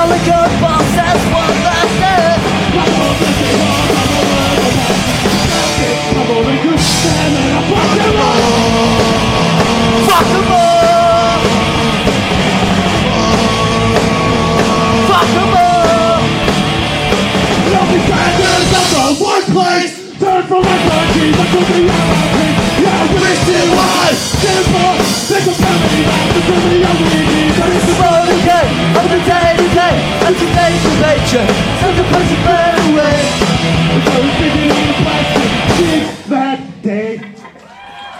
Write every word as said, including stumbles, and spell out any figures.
all the good bosses were lasted. Fuck them all. Fuck them all. Lovely standards of the workplace. Turn from my country, but to the other place.